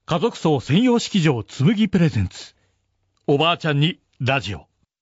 家族層専用式場つむぎプレゼンツ、おばあちゃんにラジオ。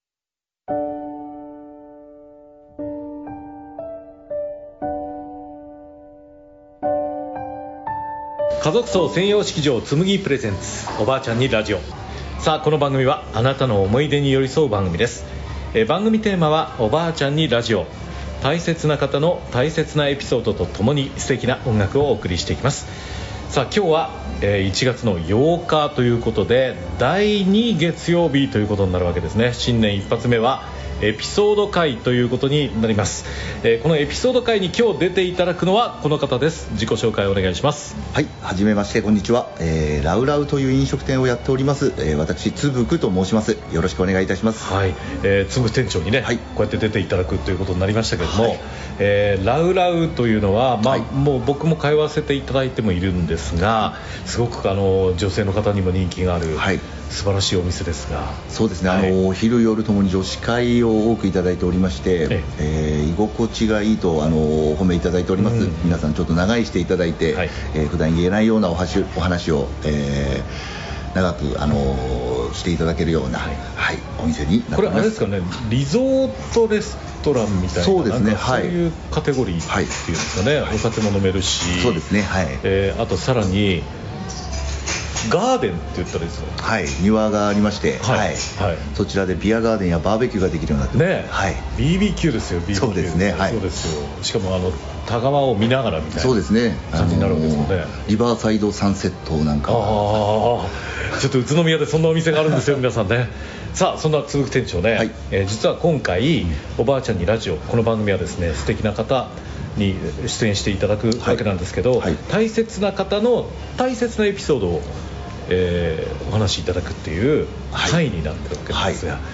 家族層専用式場つむぎプレゼンツ、おばあちゃんにラジオ。さあ、この番組はあなたの思い出に寄り添う番組です。番組テーマはおばあちゃんにラジオ。大切な方の大切なエピソードとともに素敵な音楽をお送りしていきます。さあ、今日は1月の8日ということで第2月曜日ということになるわけですね。新年一発目はエピソード回ということになります。このエピソード回に今日出ていただくのはこの方です。自己紹介をお願いします。 はい、はじめまして、こんにちは。ラウラウという飲食店をやっております、私つぶくと申します。よろしくお願いいたします。 はい、つぶ店長にね、はい、こうやって出ていただくということになりましたけれども、はい、ラウラウというのは、はい、もう僕も通わせていただいてもいるんですが、すごく女性の方にも人気がある、はい、素晴らしいお店ですが。 そうですね、はい、昼夜ともに女子会を多くいただいておりまして、居心地がいいとお褒めいただいております。皆さんちょっと長居していただいて、はい、普段言えないようなお話を、長くしていただけるような、はいはい、お店になっています。 これあれですかね、リゾートレストランみたいな、 そうですね、 そういうカテゴリーっていうんですかね、はい、お酒も飲めるし、 そうですね、はい、 あとさらにガーデンって言ったらいいですか、 はい、庭がありまして、 はいはい、 そちらでビアガーデンやバーベキューができるようになってます、 ね、はい、BBQ ですよ、 BBQ。 そうですね、はい、 そうですよ。しかも田川を見ながらみたいな、 そうですね、 感じになるわけですよね。 リバーサイドサンセットなんか、ちょっと宇都宮でそんなお店があるんですよ皆さんね。さあ、そんなつぶく店長ね、はい、実は今回、おばあちゃんにラジオ、この番組はですね、素敵な方に出演していただくわけなんですけど、はいはい、大切な方の大切なエピソードをお話しいただくっていう回になってるわけなんですが、はい、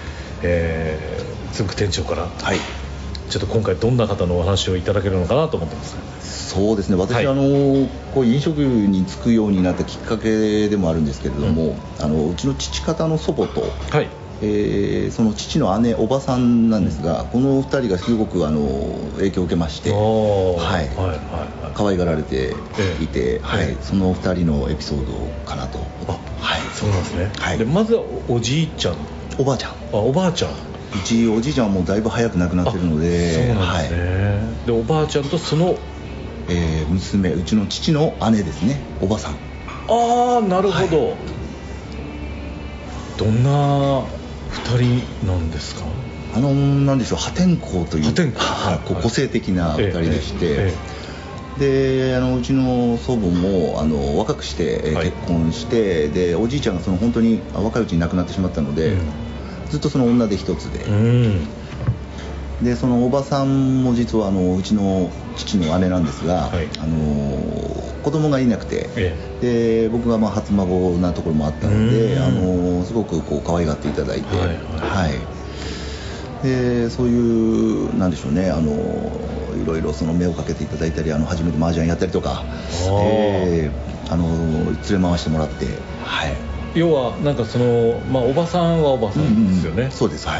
つぶく店長から、はい、ちょっと今回どんな方のお話をいただけるのかなと思ってます。 そうですね、私、はい、こう飲食に就くようになったきっかけでもあるんですけれども、うちの父方の祖母と、はい、その父の姉、おばさんなんですが、この2人がすごく影響を受けまして、はいはいはい、可愛がられていて、はい、その2人のエピソードかなと。 はい、そうなんですね、はい、でまずはおじいちゃん、 おばあちゃん、 おばあちゃん、 うちおじいちゃんはもうだいぶ早く亡くなってるので、 そうなんですね、はい、でおばあちゃんとその、 娘、うちの父の姉ですね、おばさん。 ああ、なるほど、はい、どんな2人なんですか。 なんでしょう、破天荒という、 はい、 個性的な2人でして、でうちの祖母も若くして結婚して、はい、でおじいちゃんが本当に若いうちに亡くなってしまったので、ずっとその女手一つで、でそのおばさんも実はうちの父の姉なんですが、はい、子供がいなくて、で僕が初孫なところもあったので、すごく可愛がっていただいて、はいはいはい、でそういうなんでしょうね、いろいろ目をかけていただいたり、初めて麻雀やったりとか、連れ回してもらって、はい、 要はなんかおばさんはおばさんですよね、 そうです、はい、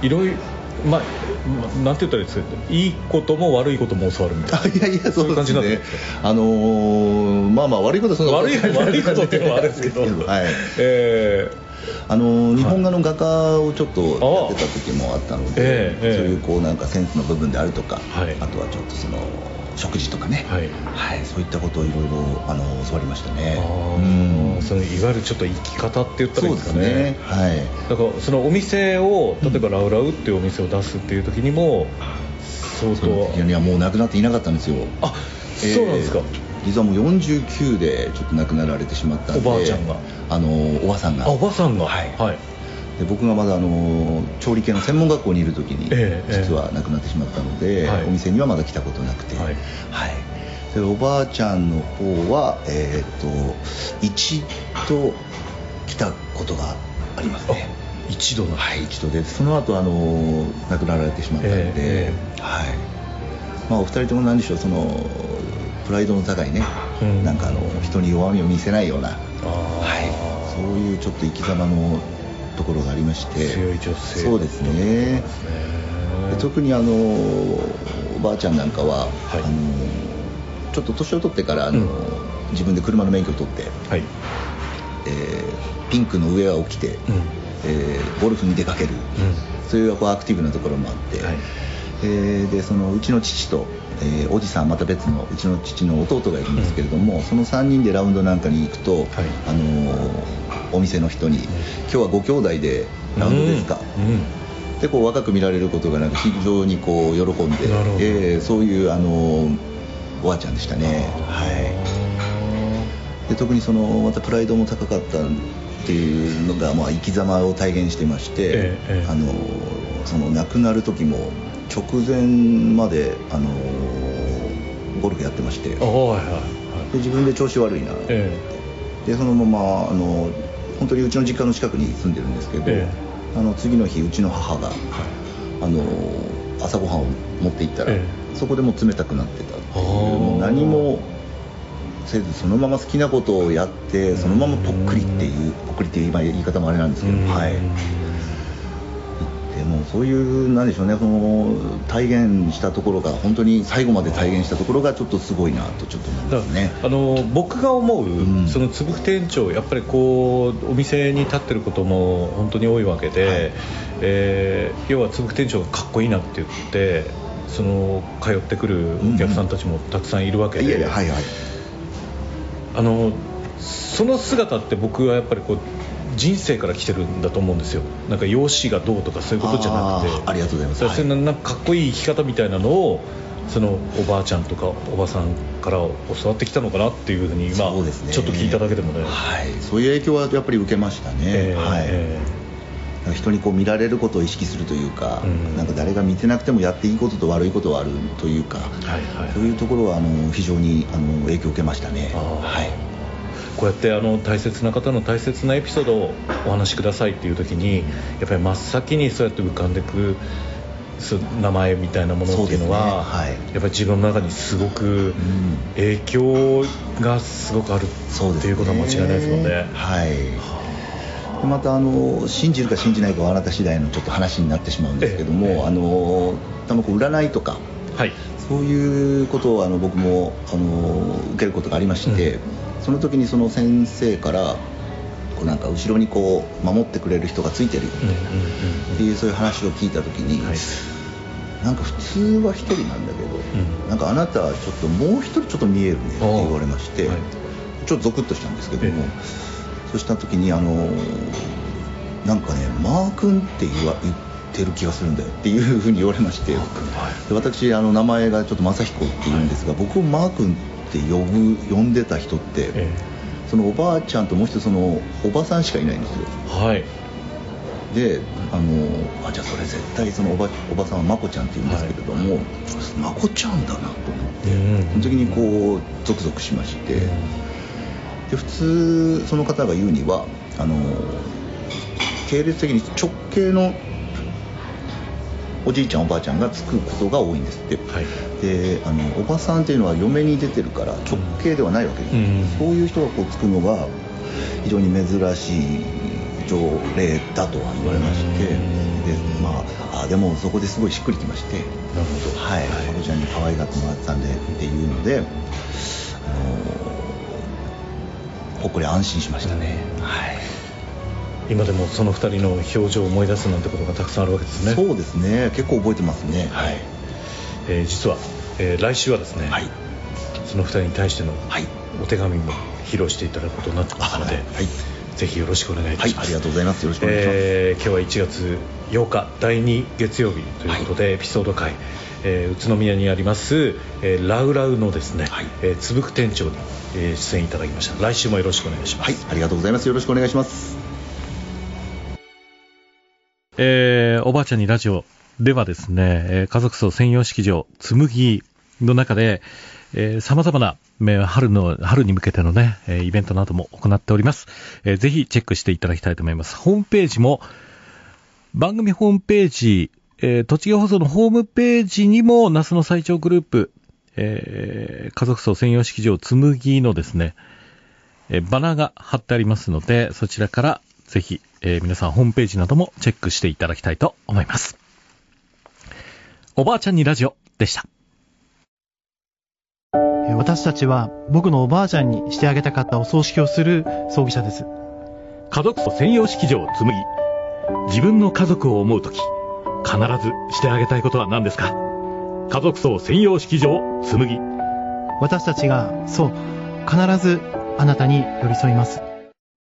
いろいろ、なんて言ったらいいですか、いいことも悪いことも教わるみたいな、 いやそういう感じになってるんですか。 悪いことはそんな悪いことっていうのはあれですけど、はい、 日本画の画家をちょっとやってた時もあったので、そういうなんかセンスの部分であるとか、はい、あとはちょっと食事とかね、はいはい、そういったことをいろいろ教わりましたね。 いわゆるちょっと生き方って言ったらいいですかね。 そうですね、はい、 だからそのお店を例えばラウラウっていうお店を出すっていう時にも、 その時にはもう亡くなっていなかったんですよ。 あ、そうなんですか。 実はもう49でちょっと亡くなられてしまったんで、 おばあちゃんが、 おばさんが、 おばさんが、 はい、はい、で僕がまだ調理系の専門学校にいる時に実は亡くなってしまったので、お店にはまだ来たことなくて、はいはい、でおばあちゃんの方は、一度来たことがありますね。 一度の、 はい、一度で、その後亡くなられてしまったので、はい、お二人とも何でしょう、プライドの高いね、なんか人に弱みを見せないような、はい、そういうちょっと生き様のところがありまして、 強い女性、 そうですね、で特におばあちゃんなんかは、はい、ちょっと年を取ってから自分で車の免許を取って、 はい、 ピンクのウェアを着て、ゴルフに出かける、そういうアクティブなところもあって、はい、でそのうちの父と、おじさんまた別のうちの父の弟がいるんですけれども、その3人でラウンドなんかに行くと、はい、お店の人に、今日はご兄弟でラウンドですか、でこう若く見られることがなんか非常にこう喜んで、そういうおばあちゃんでしたね。はい、で特にそのまたプライドも高かったっていうのが、生き様を体現してまして、その亡くなる時も直前まで、ゴルフやってまして、で自分で調子悪いなって、でそのまま本当にうちの実家の近くに住んでるんですけど、次の日うちの母が、朝ごはんを持って行ったら、そこでもう冷たくなってたっていう、もう何もせずそのまま好きなことをやってそのままぽっくりっていう今言い方もあれなんですけど、はい、でもそういうなんでしょうね、その体現したところが本当に最後まで体現したところがちょっとすごいなとちょっと思いますね。 僕が思う、そのつぶく店長やっぱりこうお店に立ってることも本当に多いわけで、要はつぶく店長がかっこいいなって言ってその通ってくるお客さんたちもたくさんいるわけで、その姿って僕はやっぱりこう人生から来てるんだと思うんですよ。なんか容姿がどうとかそういうことじゃなくて、 ありがとうございます。 それなんかかっこいい生き方みたいなのをそのおばあちゃんとかおばさんから教わってきたのかなっていうふうに今ちょっと聞いただけでもね、 そういう影響はやっぱり受けましたね。人にこう見られることを意識するというか、なんか誰が見てなくてもやっていいことと悪いことはあるというか、そういうところは非常に影響を受けましたね。 こうやって大切な方の大切なエピソードをお話しくださいっていう時にやっぱり真っ先にそうやって浮かんでく名前みたいなものっていうのは、やっぱり自分の中にすごく影響がすごくあるっていうことは間違いないですもんね。 また信じるか信じないかはあなた次第のちょっと話になってしまうんですけども、多分占いとか、そういうことを僕も受けることがありまして、その時にその先生からこうなんか後ろにこう守ってくれる人がついてるよみたいなっていうそういう話を聞いた時に、なんか普通は一人なんだけど、なんかあなたはちょっともう一人ちょっと見えるねって言われまして、ちょっとゾクッとしたんですけども、そうした時になんかねマー君って言ってる気がするんだよっていうふうに言われまして、で私名前がちょっと正彦って言うんですが、僕をマー君って呼んでた人って、そのおばあちゃんともう一つそのおばさんしかいないんですよ。でじゃあそれ絶対そのおばさんはまこちゃんって言うんですけれども、まこちゃんだなと思って、その時にこうゾクゾクしまして、で普通その方が言うには系列的に直系のおじいちゃんおばあちゃんがつくことが多いんですって、でおばさんっていうのは嫁に出てるから直系ではないわけです、そういう人がこうつくのが非常に珍しい条例だとは言われまして、ででもそこですごいしっくりきまして、まこちゃんに可愛がってもらってたんでっていうのでほっこり安心しましたね。 今でもその2人の表情を思い出すなんてことがたくさんあるわけですね。 そうですね、結構覚えてますね。 実は、来週はですね、その2人に対してのお手紙も披露していただくことになってますので、ぜひよろしくお願いいたします。 ありがとうございます。よろしくお願いします。 今日は1月8日第2月曜日ということで、エピソード会、宇都宮にあります、ラウラウのですね、つぶく店長に、出演いただきました。来週もよろしくお願いします。 ありがとうございます。よろしくお願いします。 おばあちゃんにラジオではですね、家族葬専用式場つむぎの中で様々な春に向けてのね、イベントなども行っております。ぜひチェックしていただきたいと思います。ホームページも番組ホームページ、栃木放送のホームページにも那須の最長グループ、家族葬専用式場つむぎのですね、バナーが貼ってありますので、そちらからぜひ、皆さんホームページなどもチェックしていただきたいと思います。おばあちゃんにラジオでした。 私たちは僕のおばあちゃんにしてあげたかったお葬式をする葬儀社です。 家族葬専用式場つむぎ。自分の家族を思うとき、必ずしてあげたいことは何ですか？家族葬専用式場つむぎ。 私たちが必ずあなたに寄り添います。